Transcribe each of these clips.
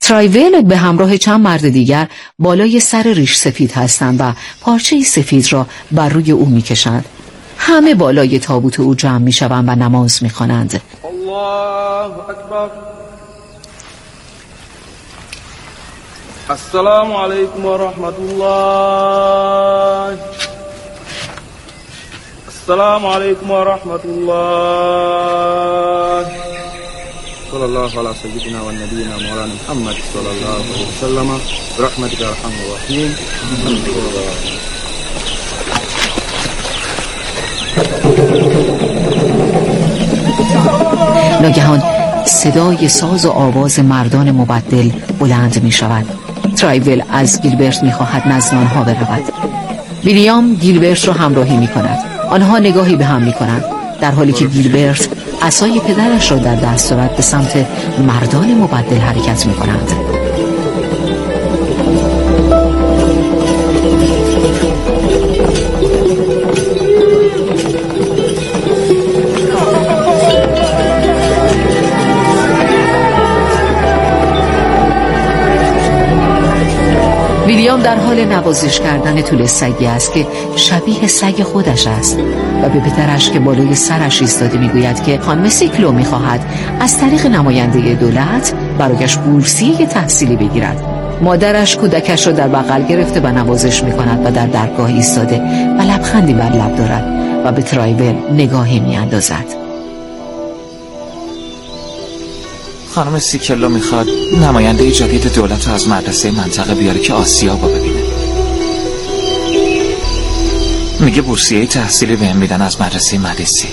ترایول به همراه چند مرد دیگر بالای سر ریش سفید هستند و پارچه سفید را بر روی او می‌کشند. همه بالای تابوت او جمع می‌شوند و نماز می‌خوانند. الله اکبر. السلام علیکم و رحمت الله. السلام علیکم و رحمت الله. صلی الله علی سیدنا و نبینا مولانا محمد صلی الله علیه و سلم برحمتک یا ارحم الراحمین. ناگهان صدای ساز و آواز مردان مبدل بلند می شود. ترایول از گیلبرت می خواهد نزد آنها برود. ویلیام گیلبرت را همراهی می کند. آنها نگاهی به هم می کنند، در حالی که گیلبرت عصای پدرش را در دست دارد به سمت مردان مبدل حرکت می کنند. ویلیام در حال نوازش کردن طول سگی است که شبیه سگ خودش است و به پدرش که بالای سرش ایستاده میگوید که خانم سیکلو میخواهد از طریق نماینده دولت برایش بورسیه تحصیلی بگیرد. مادرش کودکش را در بغل گرفته و نوازش میکند و در درگاه ایستاده و لبخندی بر لب دارد و به ترایول نگاهی میاندازد. خانم سیکلو میخواد نماینده جدید دولت رو از مدرسه منطقه بیاره که آسیاب رو ببینه. میگه بورسیه تحصیلی بهم میدن از مدرسه مدرسه.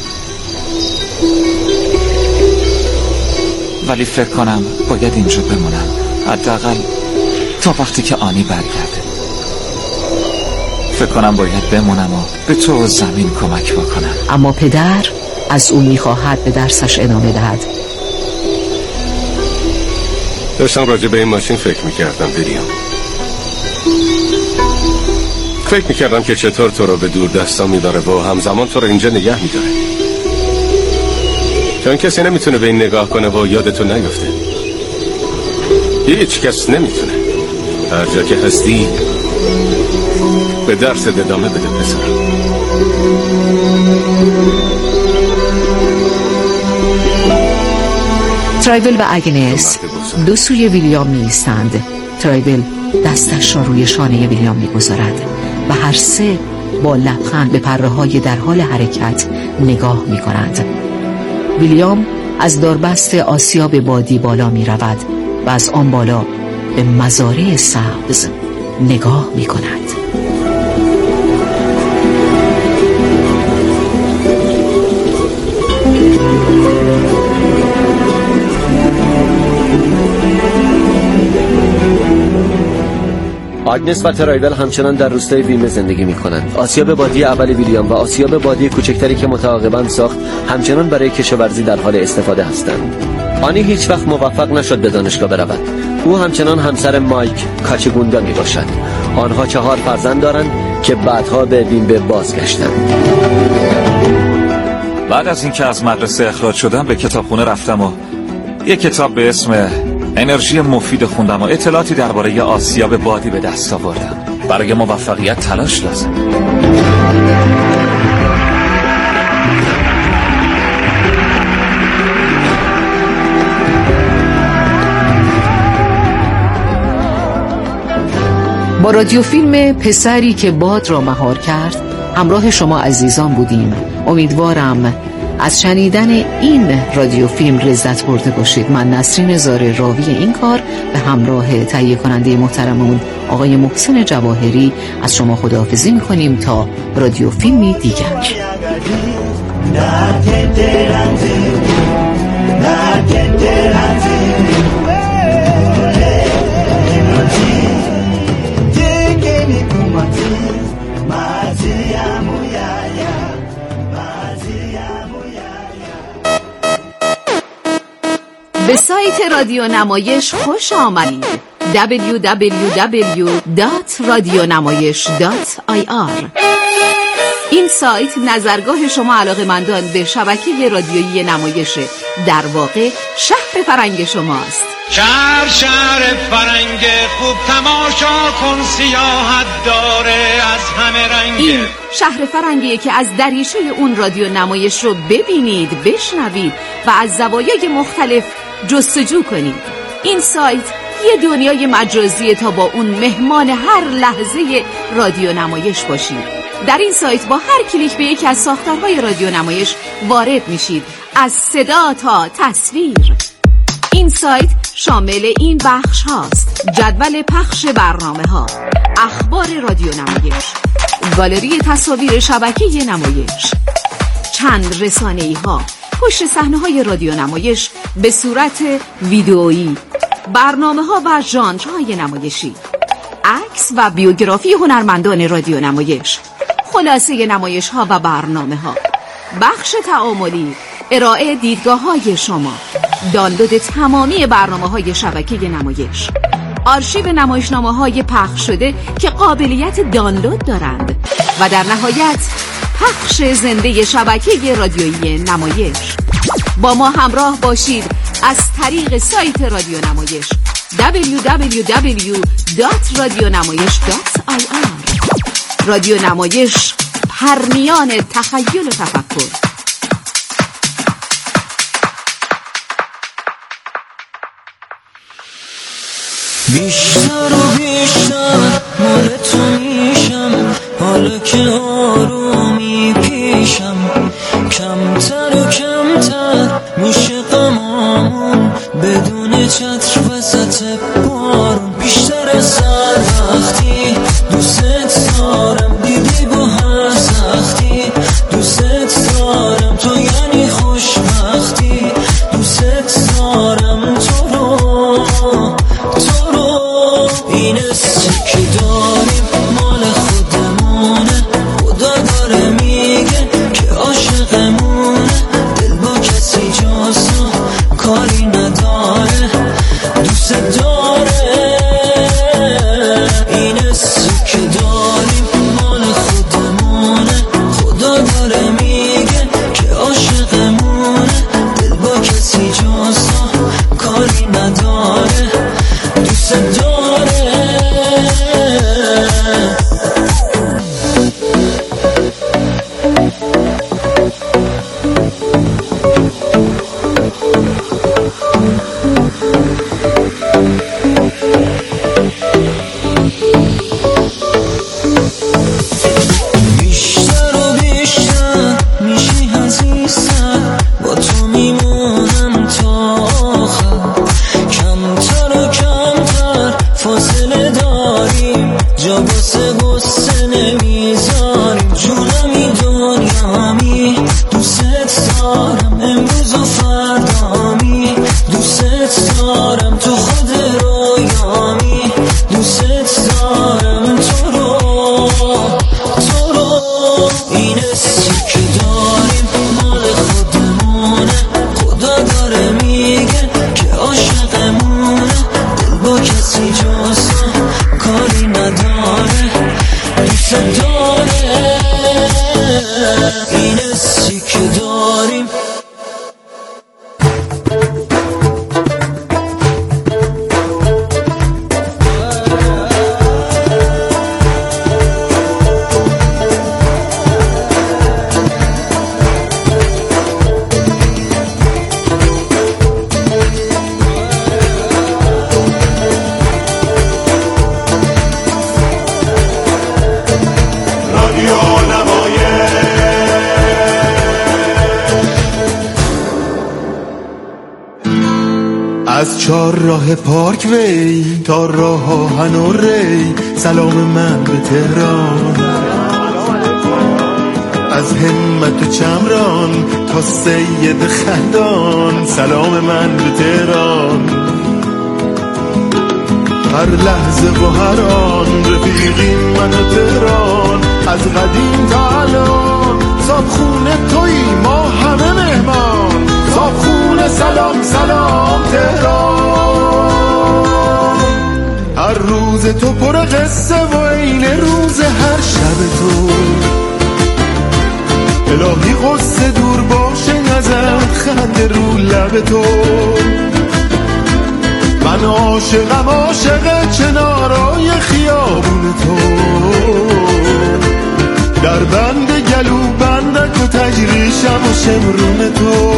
ولی فکر کنم باید اینجا بمونم، حداقل تا وقتی که آنی برگرده. فکر کنم باید بمونم و به تو زمین کمک بکنم. اما پدر از او میخواهد به درسش ادامه دهد. داشتم راجع به این ماشین فکر میکردم ویلیام. فکر میکردم که چطور تو رو به دور دستا میبره و همزمان تو رو اینجا نگه میداره، چون کسی نمیتونه به این نگاه کنه و یادتو نیفته. هیچ کس نمیتونه. هر جا که هستی به درس ادامه بده پسرم. ترایول و اگنس دو سوی ویلیام می‌ایستند. ترایول دستش را روی شانه ویلیام می‌گذارد و هر سه با لبخند به پره‌های در حال حرکت نگاه می‌کنند. ویلیام از داربست آسیاب بادی بالا می‌رود و از آن بالا به مزارع سبز نگاه می‌کند. آگنس و ترایول همچنان در روستای ویمه زندگی می‌کنند. آسیاب بادی اول ویلیام و آسیاب بادی کوچکتری که متعاقباً ساخت همچنان برای کشاورزی در حال استفاده هستند. آنی هیچ وقت موفق نشد به دانشگاه برود. او همچنان همسر مایک کاچگوندا میباشد. آنها 4 فرزند دارند که بعدها به ویمه بازگشتند. بعد از اینکه از مدرسه اخراج شدم به کتابخونه رفتم و یک کتاب به اسم انرژی مفید خوندم و اطلاعاتی درباره آسیاب بادی به دست آوردم. برای موفقیت تلاش لازم. با رادیو فیلم پسری که باد را مهار کرد همراه شما عزیزان بودیم. امیدوارم از شنیدن این رادیو فیلم لذت برده باشید. من نسرین زاره راوی این کار به همراه تهیه کننده محترممون آقای محسن جواهری از شما خداحافظی میکنیم تا رادیو فیلمی دیگر. به سایت رادیو نمایش خوش آمدید. www.radionamayish.ir این سایت نظرگاه شما علاقه‌مندان به شبکه رادیویی نمایش، در واقع شهر فرنگ شماست. شهر فرنگ خوب تماشا کن، سیاحت داره از همه رنگ. این شهر فرنگیه که از دریچه اون رادیو نمایش رو ببینید، بشنوید و از زوایای مختلف جستجو کنید. این سایت یه دنیای مجازیه تا با اون مهمان هر لحظه رادیو نمایش باشید. در این سایت با هر کلیک به یکی از ساختارهای رادیو نمایش وارد میشید، از صدا تا تصویر. این سایت شامل این بخش هاست: جدول پخش برنامه ها، اخبار رادیو نمایش، گالری تصاویر شبکه نمایش، چند رسانه‌ای ها، پشت صحنه های رادیو نمایش به صورت ویدئویی، برنامه ها و ژانرهای نمایشی، عکس و بیوگرافی هنرمندان رادیو نمایش، خلاصه نمایش ها و برنامه ها، بخش تعاملی، ارائه دیدگاه های شما، دانلود تمامی برنامه های شبکه نمایش، آرشیو نمایشنامه های پخش شده که قابلیت دانلود دارند و در نهایت پخش زنده شبکه رادیویی نمایش. با ما همراه باشید از طریق سایت رادیو نمایش www.radionamayish.ir. رادیو نمایش، پرمیان تخیل و تفکر. بیشتر و بیشتر مال تو میشم، حالا که آرومی پیشم، کمتر و کمتر میشه غمامون، بدون چتر وسط بارون. بیشتر از هر وقتی دوست دارم، دیدی با هر سختی دوست دارم، تو یعنی خوشبختی، دوست دارم تو رو. این حسی که داریم مال خودمونه، خدا داره میگه که عاشقمونه، دل با کسی جاسو کاری نداره، دوست داره. این حسی که داریم مال خودمونه، خدا داره میگه که عاشقمونه، دل با کسی جاسو کاری نداره، دوست داره. از چهار راه پارک وی تا راه آهن و ری، سلام من به تهران. از همت و چمران تا سید خندان، سلام من به تهران. هر لحظه و هر آن رفیقیم من و تهران، از قدیم تا الان صابخونه تویی ما همه مهمان، صابخونه سلام سلام تهران. هر روز تو پر قصه و این روز هر شب تو، الهی قصه دور باشه ازم خنده رو لب تو. من عاشقم عاشق کنارای خیابون تو، در بند گلو بندک و تجریشم و شمرون تو.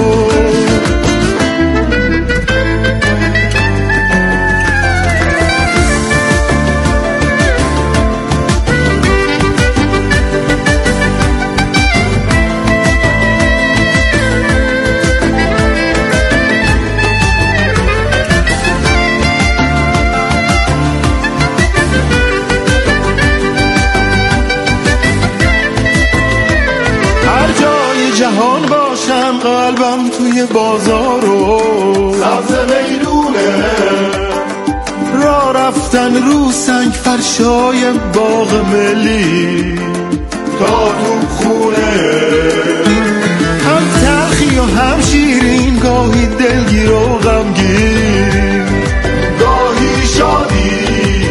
جهان باشم قلبم توی بازارو سبز میدونه، را رفتن رو سنگ فرشای باغ ملی تا تو خونه، هم تلخی و هم شیرین، گاهی دلگیر و غمگین، گاهی شادی،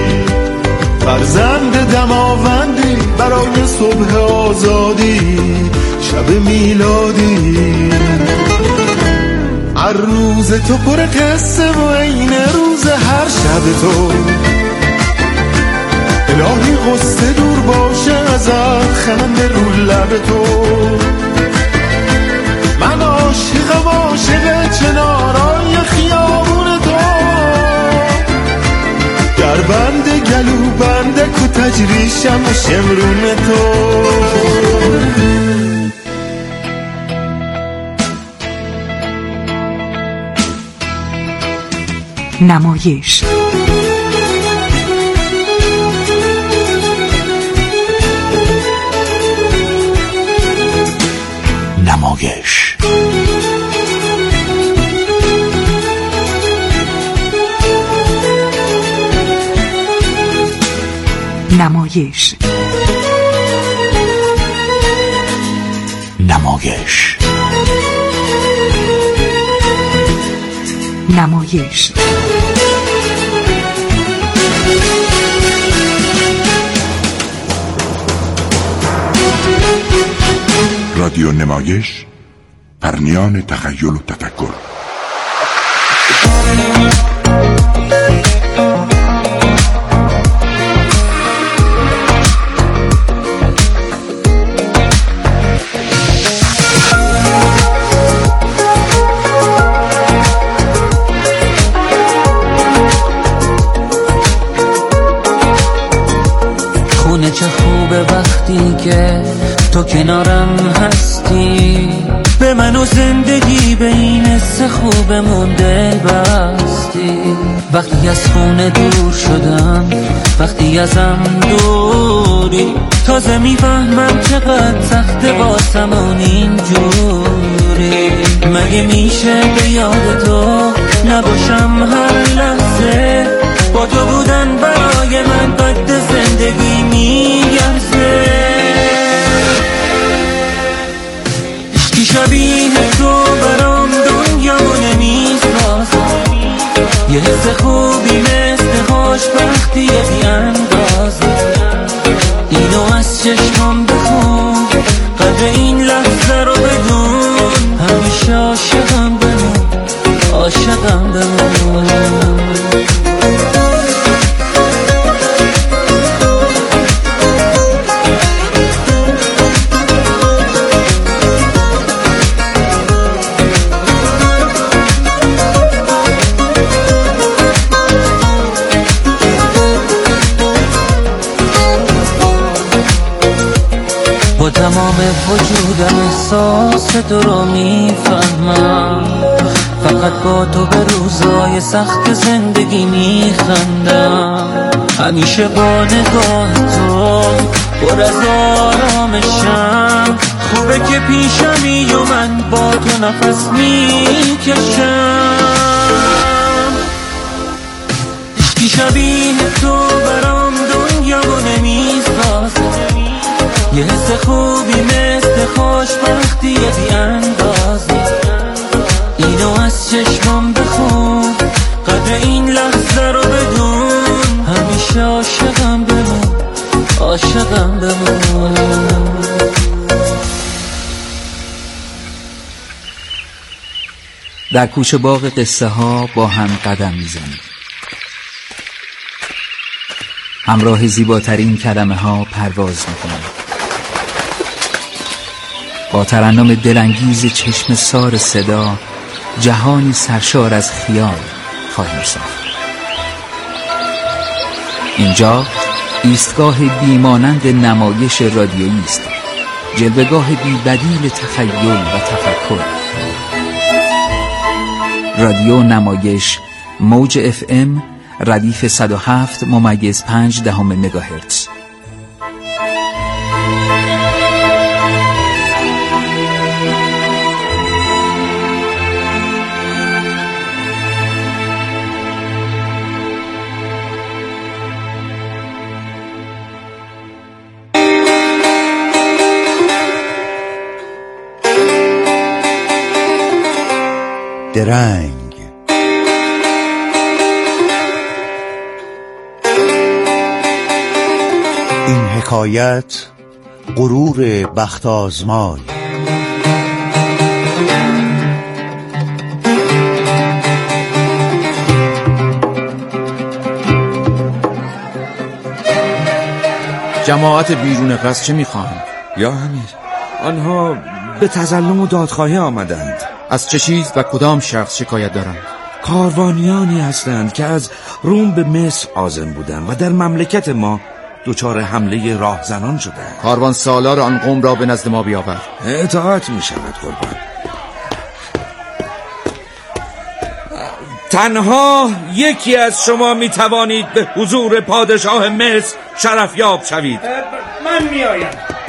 فرزند دماوندی برای صبح آزادی، شب میلادی. هر روز تو پر قصه و این روز هر شب تو، الهی قصه دور باشه ازت خنده رو لب تو. من عاشقم عاشق کنارای خیابون تو، در بند گلو بندک و تجریشم و شمرون تو. نمایش نمایش نمایش نمایش نمایش رادیو نمایش، پرنیان تخیل و تفکر. خونه چه خوبه وقتی که تو کنارم هستی، به من و زندگی به این حس خوبمون دل بستی. وقتی از خونه دور شدم، وقتی ازم دوری، تازه میفهمم چقدر سخته واسمون اینجوری. مگه میشه به یاد تو نباشم هر لحظه، با تو بودن برای من قد زندگی میگرزه. عشقی شبیه تو برام دنیا نمیسازه، یه حس خوبی مثل خوشبختی بی اندازه. اینو از چشمام بخون، قدر این لحظه رو بدون، همیشه عاشقم بمون، عاشقم بمون. با تمام وجودم احساس تو رو میفهمم، فقط با تو به روزای سخت زندگی میخندم. همیشه با نگاه تو پر از آرامشم، خوبه که پیشمی و من با تو نفس میکشم. عشقی شبیه تو برام دنیا و نمیسازه، یه حس خوبی مثل خوشبختی بی اندازه. اینو از چشمام بخون، قدر این لحظه رو بدون، همیشه عاشقم بمون، عاشقم بمون. در کوچه باغ قصه ها با هم قدم میزنیم. همراه زیباترین کلمه ها پرواز میکنیم. با ترنم دلانگیز چشم سار صدا جهانی سرشار از خیال خواهیم ساخت. اینجا ایستگاه بیمانند نمایش رادیویی است، جلوه‌گاه بی‌بدیل تخیل و تفکر. رادیو نمایش، موج FM، ردیف 107.5 مگاهرتز. درنگ این حکایت غرور بخت آزمای. جماعت بیرون قصد چه میخواهند؟ یا امیر، آنها به تظلم و دادخواهی آمدند. از چه چیز و کدام شخص شکایت دارند؟ کاروانیانی هستند که از روم به مصر عازم بودند و در مملکت ما دچار حمله راهزنان شدند. کاروان سالار آن قوم را به نزد ما بیاور. اطاعت می شود قربان. تنها یکی از شما می توانید به حضور پادشاه مصر شرفیاب شوید. من می آیم.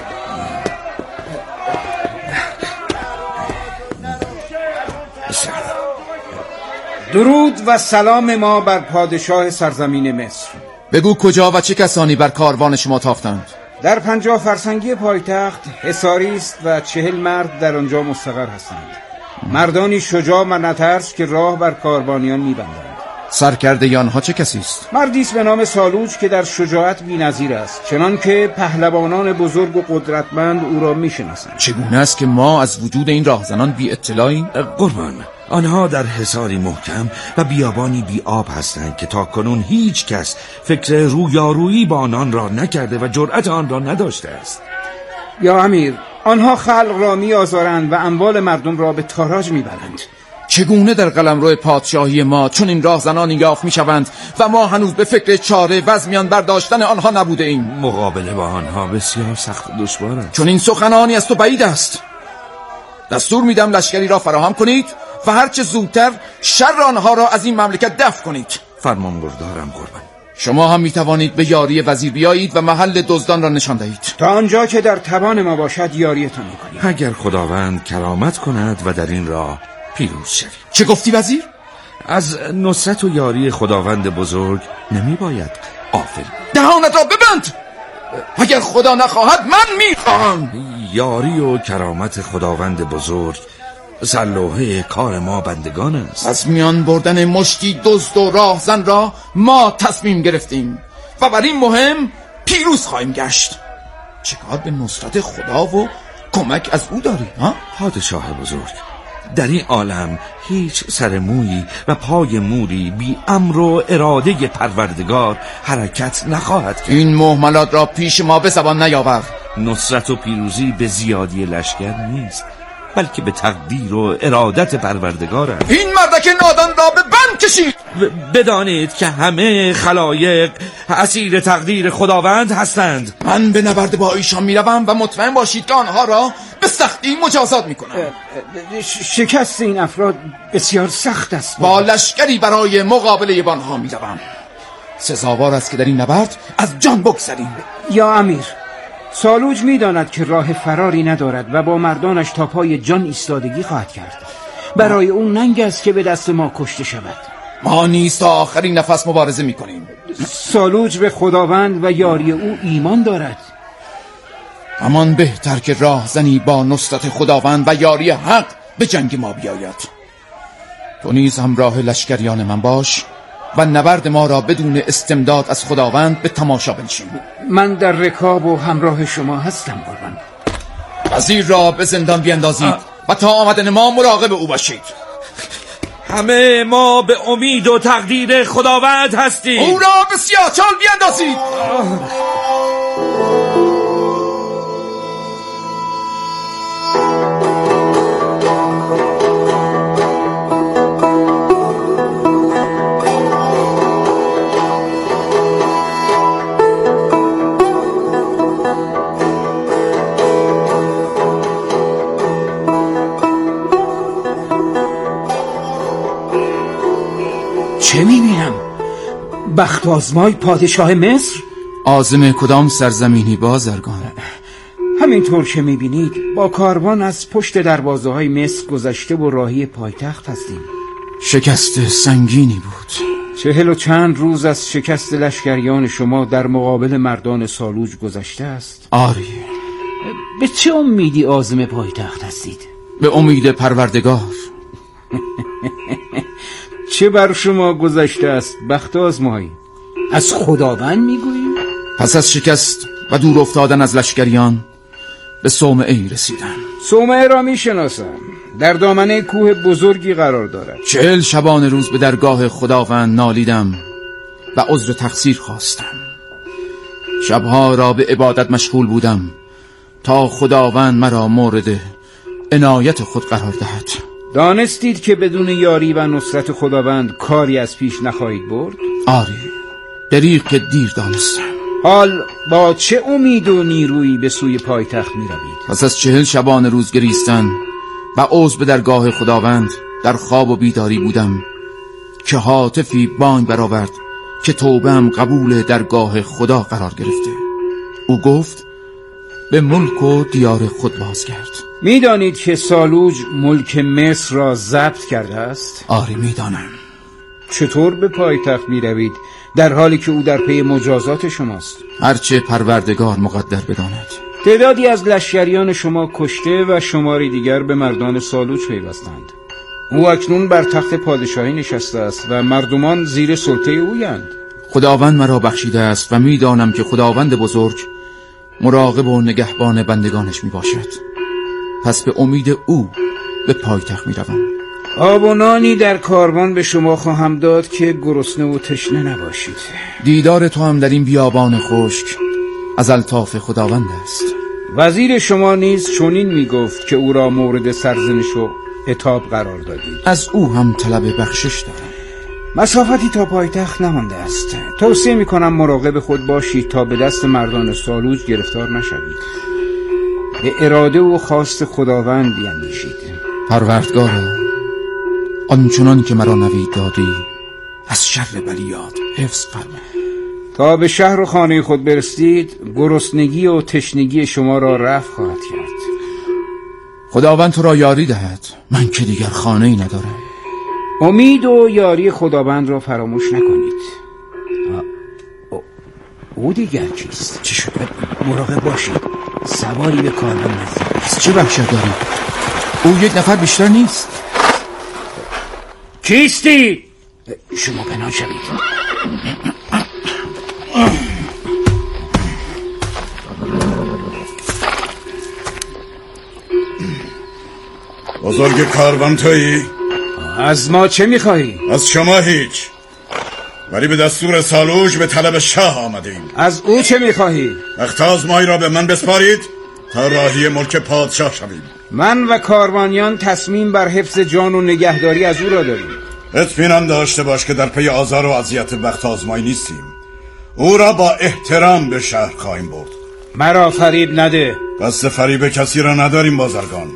درود و سلام ما بر پادشاه سرزمین مصر. بگو کجا و چه کسانی بر کاروان شما تاختند؟ در 50 فرسنگی پایتخت حصاری است و 40 مرد در آنجا مستقر هستند. مردانی شجاع و نترس که راه بر کاروانیان می‌بندند. سرکرده آنها چه کسی است؟ مردی است به نام سالوج که در شجاعت بی‌نظیر است، چنان که پهلوانان بزرگ و قدرتمند او را می‌شناسند. چگونه است که ما از وجود این راهزنان بی اطلاعیم؟ قربان، آنها در حصاری محکم و بیابانی بی آب هستند که تاکنون هیچ کس فکر رویارویی با آنان را نکرده و جرأت آن را نداشته است. یا امیر، آنها خلق را می‌آزارند و اموال مردم را به تاراج می‌برند. چگونه در قلمرو پادشاهی ما چون این راهزنان یافت می‌شوند و ما هنوز به فکر چاره و از میان برداشتن آنها نبوده ایم؟ مقابله با آنها بسیار سخت و دشوار است. چون این سخنانی از تو بعید است. دستور میدم لشکری را فراهم کنید و هرچه زودتر شر آنها را از این مملکت دفع کنید. فرمان بردارم قربان. شما هم میتوانید به یاری وزیر بیایید و محل دزدان را نشان دهید. تا آنجا که در توان ما باشد یاریتان میکنیم. اگر خداوند کرامت کند و در این راه پیروز شویم. چه گفتی وزیر؟ از نصرت و یاری خداوند بزرگ نمیباید غافل. دهانت را ببند. اگر خدا نخواهد من میخواهم. یاری و کرامت خداوند بزرگ سلوحه کار ما بندگان است. از میان بردن مشتی دزد و راهزن را ما تصمیم گرفتیم و بر این مهم پیروز خواهیم گشت. چکار به نصرت خدا و کمک از او داری؟ پادشاه بزرگ، در این عالم هیچ سر مویی و پای موری بی امر و اراده پروردگار حرکت نخواهد کرد. این مهملات را پیش ما به زبان نیاور. نصرت و پیروزی به زیادی لشکر نیست، بلکه به تقدیر و ارادت پروردگار است. این مردک نادان را به بند کشید. بدانید که همه خلایق اسیر تقدیر خداوند هستند. من به نبرد با ایشان میروم و مطمئن باشید که آنها را به سختی مجازات میکنم. شکست این افراد بسیار سخت است. با لشکری برای مقابله با آنها میروم. سزاوار است که در این نبرد از جان بگذریم. یا امیر، سالوج میداند که راه فراری ندارد و با مردانش تا پای جان ایستادگی خواهد کرد. برای اون ننگ است که به دست ما کشته شود. ما نیز تا آخرین نفس مبارزه میکنیم. سالوج به خداوند و یاری او ایمان دارد. همان بهتر که راهزنی با نصرت خداوند و یاری حق به جنگ ما بیاید. تو نیز همراه لشکریان من باش و نبرد ما را بدون استمداد از خداوند به تماشا بنشین. من در رکاب و همراه شما هستم قربان. وزیر را به زندان بیندازید و تا آمدن ما مراقب او باشید. همه ما به امید و تقدیر خداوند هستیم. او را به سیاهچال بیندازید. چه میبینم؟ بخت آزمای پادشاه مصر؟ عازم کدام سرزمینی بازرگان؟ همینطور که میبینید با کاروان از پشت دروازه های مصر گذشته و راهی پایتخت هستیم. شکست سنگینی بود. 40 و چند روز از شکست لشکریان شما در مقابل مردان سالوج گذشته است. آری. به چه امیدی عازم پایتخت هستید؟ به امید پروردگار. چه بر شما گذشته است بخت آزمایی؟ از خداوند میگویی؟ پس از شکست و دور افتادن از لشکریان به صومعه‌ای رسیدم. صومعه را میشناسم، در دامنه کوه بزرگی قرار دارد. 40 شبانه روز به درگاه خداوند نالیدم و عذر تقصیر خواستم. شبها را به عبادت مشغول بودم تا خداوند مرا مورد عنایت خود قرار دهد. دانستید که بدون یاری و نصرت خداوند کاری از پیش نخواهید برد؟ آری، دریغ که دیر دانستم. حال با چه امید و نیرویی به سوی پایتخت می روید؟ پس از 40 شبانه روز گریستن و عذر به درگاه خداوند در خواب و بیداری بودم که هاتفی بانگ برآورد که توبه‌ام قبول درگاه خدا قرار گرفته. او گفت به ملک و دیار خود بازگرد. میدانید که سالوج ملک مصر را ضبط کرده است؟ آری میدانم. چطور به پایتخت می روید در حالی که او در پی مجازات شماست؟ هرچه پروردگار مقدر بداند. تعدادی از لشکریان شما کشته و شماری دیگر به مردان سالوج پیوستند. او اکنون بر تخت پادشاهی نشسته است و مردمان زیر سلطه اویند. خداوند مرا بخشیده است و میدانم که خداوند بزرگ مراقب و نگهبان بندگانش می باشد. پس به امید او به پایتخت می روم. آب و نانی در کاروان به شما خواهم داد که گرسنه و تشنه نباشید. دیدار تو هم در این بیابان خشک از الطاف خداوند است. وزیر شما نیز چنین می گفت که او را مورد سرزنش و عتاب قرار دادید. از او هم طلب بخشش دارم. مسافتی تا پایتخت نمانده است. توصیه می کنم مراقب خود باشید تا به دست مردان سالوج گرفتار نشوید. به اراده و خواست خداوند بیندیشید. پروردگارا، آنچنان که مرا نوید دادی از شر بلیات حفظ فرما. تا به شهر و خانه خود برسید گرسنگی و تشنگی شما را رفع خواهد کرد. خداوند تو را یاری دهد. من که دیگر خانه‌ای ندارم. امید و یاری خداوند را فراموش نکنید. او دیگر کیست؟ چی شد؟ مراقب باشید، سواری به کاروان نزدیک. از چه وحشت داری؟ او یک نفر بیشتر نیست. کیستی؟ شما پنهان شوید. بزرگ کاروان تویی؟ از ما چه میخواهی؟ از شما هیچ، ولی به دستور سالوج به طلب شاه آمدیم. از او چه میخواهی؟ بخت آزمایی را به من بسپارید تا راهی ملک پادشاه شویم. من و کاروانیان تصمیم بر حفظ جان و نگهداری از او را داریم. اطمینان داشته باش که در پی آزار و اذیت بخت آزمایی نیستیم. او را با احترام به شهر خواهیم برد. مرا فریب نده. قصد فریب کسی را نداریم بازرگان.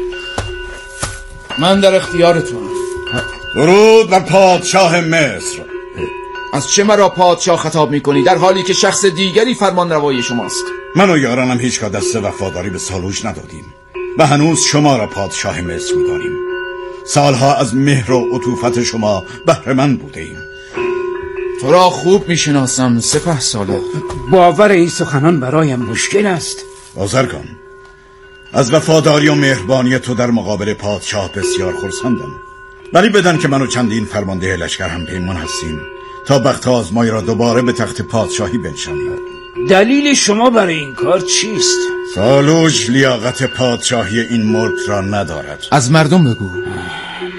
من در اختیارتون. درود بر پادشاه مصر. از چه مرا پادشاه خطاب میکنی در حالی که شخص دیگری فرمان روای شماست؟ من و یارانم هیچگاه دست وفاداری به سالوج ندادیم و هنوز شما را پادشاه مصر می‌دانیم. سالها از مهر و عطوفت شما بهره مند بودیم. تو را خوب میشناسم سپهسالار. باور این سخنان برایم مشکل است. بازرگان، از وفاداری و مهربانی تو در مقابل پادشاه بسیار خرسندم، ولی بدان که من و چندین فرمانده لشکر هم پیمان هستیم تا بخت آزمایی را دوباره به تخت پادشاهی بنشانیم. دلیل شما برای این کار چیست؟ سالوج لیاقت پادشاهی این ملک را ندارد. از مردم بگو.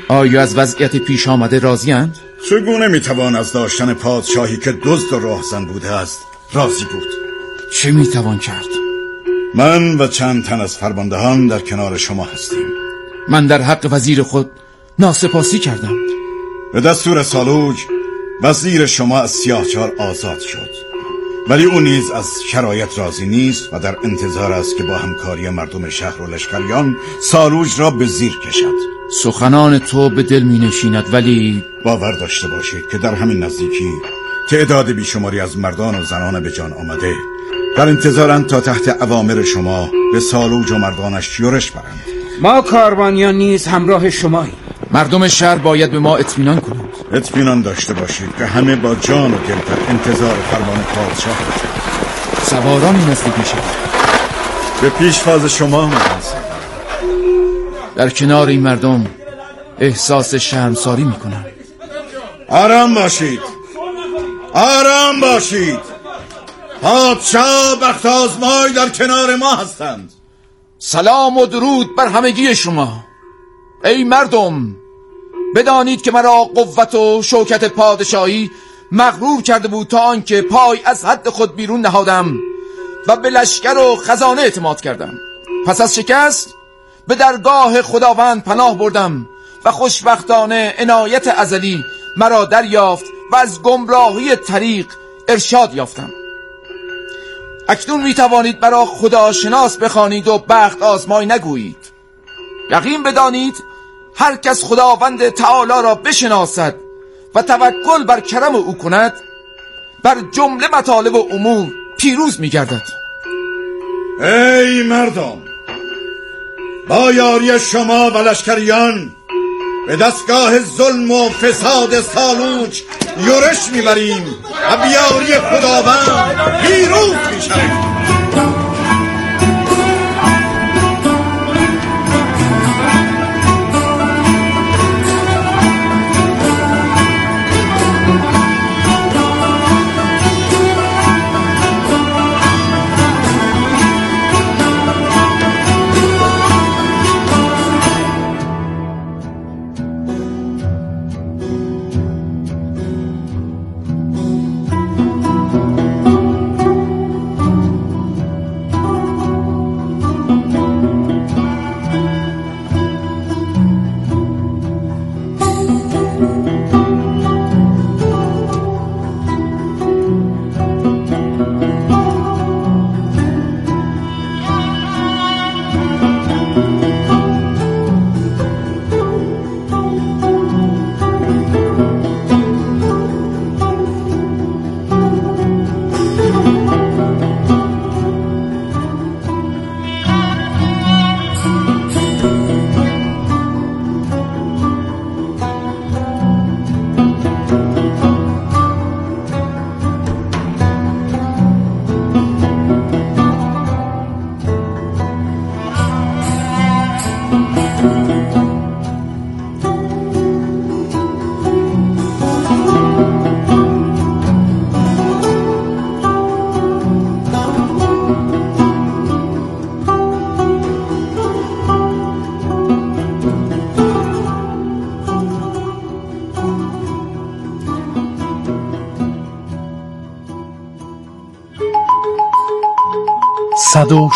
آیا از وضعیت پیش آمده راضی‌اند؟ چگونه میتوان از داشتن پادشاهی که دزد و راهزن بوده است راضی بود؟ چه میتوان کرد؟ من و چند تن از فرماندهان در کنار شما هستیم. من در حق وزیر خود ناسپاسی کردم. به دستور سالوج وزیر شما از سیاهچال آزاد شد، ولی او نیز از شرایط راضی نیست و در انتظار است که با همکاری مردم شهر و لشکریان سالوج را به زیر کشد. سخنان تو به دل می نشیند، ولی باور داشته باشید که در همین نزدیکی تعداد بیشماری از مردان و زنان به جان آمده در انتظارند تا تحت اوامر شما به سالوج و مردانش یورش برند. ما کاروانیان نیز همراه شماییم. مردم شهر باید به ما اطمینان کنند. اطمینان داشته باشید که همه با جان و دل در انتظار فرمان پادشاه باشند. سوارانی نزدیک میشند. به پیشواز شما آمدند. در کنار این مردم احساس شرمساری میکنم. آرام باشید، آرام باشید. پادشاه بخت آزمای در کنار ما هستند. سلام و درود بر همگی شما. ای مردم، بدانید که مرا قوت و شوکت پادشاهی مغرور کرده بود تا آنکه پای از حد خود بیرون نهادم و به لشکر و خزانه اعتماد کردم. پس از شکست به درگاه خداوند پناه بردم و خوشبختانه عنایت ازلی مرا دریافت و از گمراهی طریق ارشاد یافتم. اکنون می توانید مرا خداشناس بخوانید و بخت آزمای نگویید. یقین بدانید هر کس خداوند تعالی را بشناسد و توکل بر کرم او کند بر جمله مطالب و امور پیروز می گردد. ای مردم، با یاری شما و لشکریان به دستگاه ظلم و فساد سالوج یورش میبریم و بیاری خداوند پیروز میشویم. با سلام،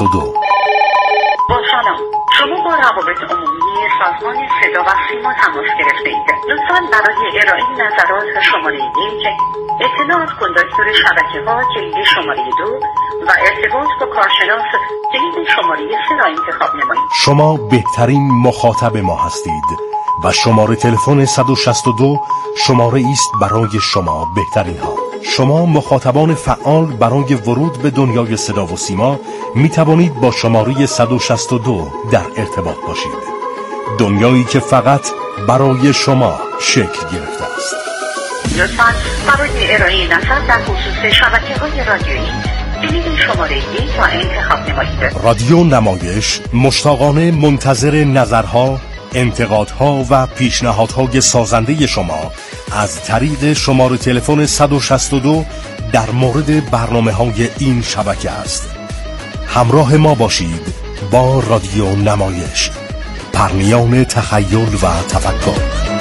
شما با روابط عمومی سازمان صدا و سیما تماس گرفته اید. لطفاً برای ارائه نظرات شماره 1 اطلاعات کن دکتر شبکه‌ها کلید شماره 2 و ارتباط با کارشناس کلید شماره 3 را انتخاب نمایید. شما بهترین مخاطب ما هستید و شماره تلفن 162 شماره است برای شما بهترین ها. شما مخاطبان فعال برای ورود به دنیای صدا و سیما می توانید با شماره 162 در ارتباط باشید. دنیایی که فقط برای شما شکل گرفته است. لطفاً برای ارائه نظر در خصوص شبکه‌های رادیویی کلید شماره 1 را انتخاب نمایید. رادیو نمایش مشتاقانه منتظر نظرها، انتقادها و پیشنهادهای سازنده شما از طریق شماره تلفن 162 در مورد برنامه‌های این شبکه است. همراه ما باشید با رادیو نمایش. پرنیان تخیل و تفکر.